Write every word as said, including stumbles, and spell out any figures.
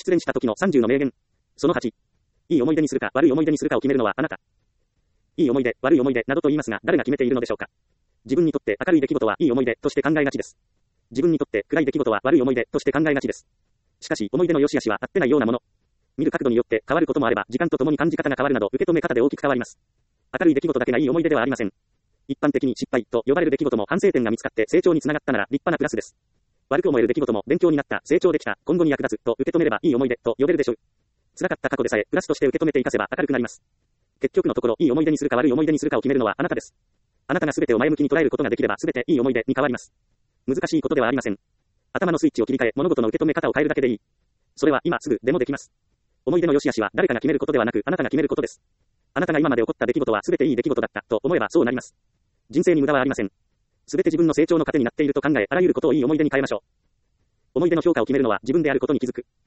失恋した時のさんじゅうの名言。そのはち。いい思い出にするか悪い思い出にするかを決めるのはあなた。いい思い出、悪い思い出などと言いますが、誰が決めているのでしょうか。自分にとって明るい出来事はいい思い出として考えがちです。自分にとって暗い出来事は悪い思い出として考えがちです。しかし、思い出の良し悪しは合ってないようなもの。見る角度によって変わることもあれば、時間とともに感じ方が変わるなど、受け止め方で大きく変わります。明るい出来事だけがいい思い出ではありません。一般的に失敗と呼ばれる出来事も反省点が見つかって成長につながったなら立派なプラスです。悪く思える出来事も勉強になった、成長できた、今後に役立つと受け止めればいい思い出と呼べるでしょう。辛かった過去でさえプラスとして受け止めて生かせば明るくなります。結局のところ、いい思い出にするか悪い思い出にするかを決めるのはあなたです。あなたが全てを前向きに捉えることができれば全ていい思い出に変わります。難しいことではありません。頭のスイッチを切り替え、物事の受け止め方を変えるだけでいい。それは今すぐでもできます。思い出の良し悪しは誰かが決めることではなく、あなたが決めることです。あなたが今まで起こった出来事は全ていい出来事だったと思えばそうなります。人生に無駄はありません。全て自分の成長の糧になっていると考え、あらゆることをいい思い出に変えましょう。思い出の評価を決めるのは自分であることに気づく。